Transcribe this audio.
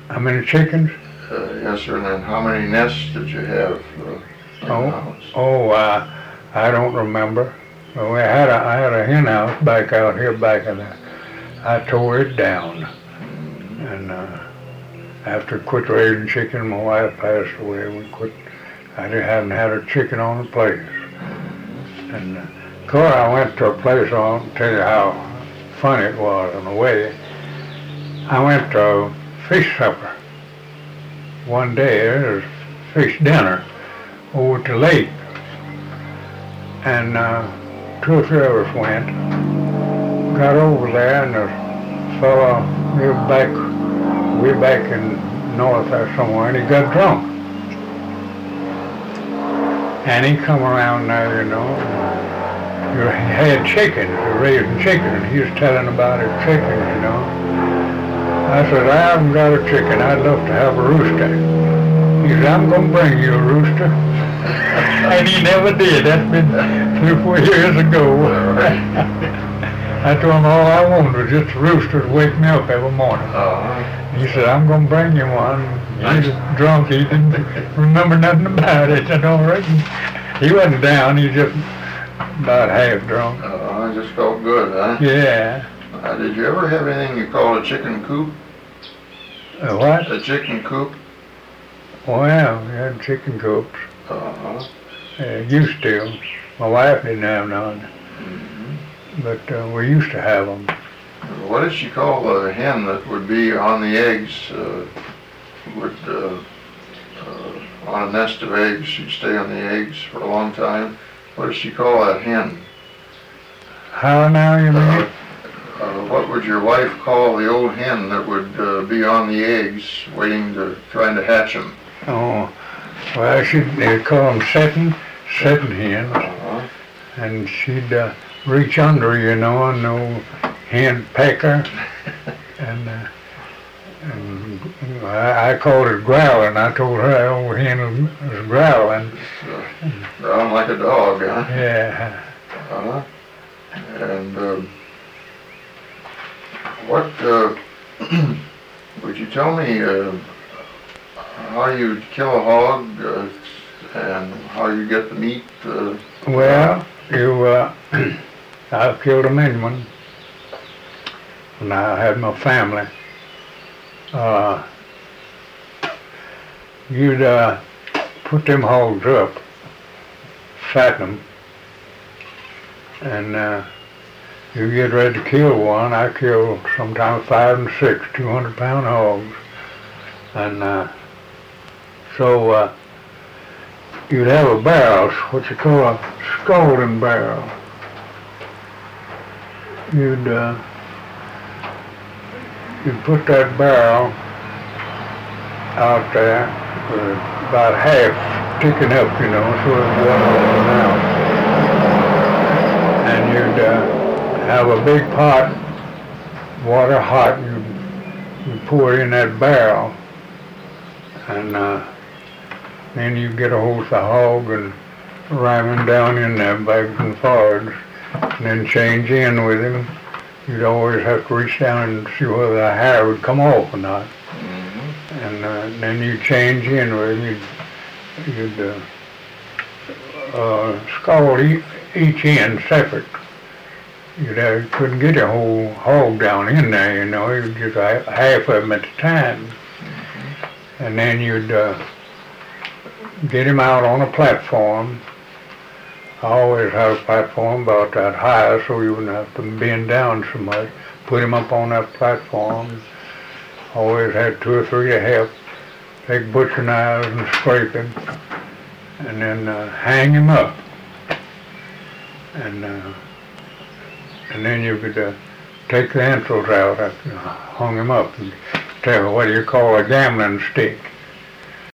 How many chickens? Yes, sir. And then how many nests did you have in the house? I don't remember. Well, I had a hen house back out here back in the. I tore it down, and after I quit raising chicken, my wife passed away. We quit. Hadn't had a chicken on the place, and of course I went to a place. I'll tell you how funny it was in a way. I went to a fish supper one day. There was fish dinner over at the lake, and 2 or 3 of us went. Got over there, and the fellow way back in north there somewhere, and he got drunk. And he come around there, you know. He had chickens, raising chicken, and he was telling about his chickens, you know. I said, I haven't got a chicken. I'd love to have a rooster. He said, I'm going to bring you a rooster. And he never did. That's been 3 or 4 years ago. I told him all I wanted was just a rooster to wake me up every morning. He said, I'm going to bring you one. He was drunk. He didn't remember nothing about it. I don't reckon. He wasn't down. He was just about half drunk. I just felt good, huh? Yeah. Did you ever have anything you call a chicken coop? A what? A chicken coop? Oh, yeah, we had chicken coops. Used to. My wife didn't have none. But we used to have them. What did she call a hen that would be on the eggs? On a nest of eggs, she'd stay on the eggs for a long time. What did she call that hen? How now, you mean? What would your wife call the old hen that would be on the eggs, trying to hatch them? Oh, well, they'd call them setting hens, and she'd reach under, you know, and no hen pecker, and I called it growling. I told her that old hen was growling. Growling like a dog, huh? Yeah. And what would you tell me how you kill a hog and how you get the meat? Well, I've killed a many one when I had my family. You'd put them hogs up, fatten them, and you get ready to kill one. I kill sometimes 5 and 6 200-pound hogs, and so you'd have a barrel, what you call a scalding barrel. You'd put that barrel out there with about half sticking up, you know, so it wasn't out. And you'd have a big pot, water hot, and you'd pour it in that barrel. And then you get a hold of the hog and ram him down in there backwards and forwards, and then change in with him. You'd always have to reach down and see whether the hair would come off or not. And then you change in with him. You'd scald each end separate. You couldn't get a whole hog down in there, you know. You'd just half of them at a time. And then you'd get him out on a platform. I always had a platform about that high so you wouldn't have to bend down so much. Put him up on that platform. Always had 2 or 3 to help. Take butcher knives and scrape him. And then hang him up. And then you could take the entrails out after you hung him up and take what you call a gambling stick.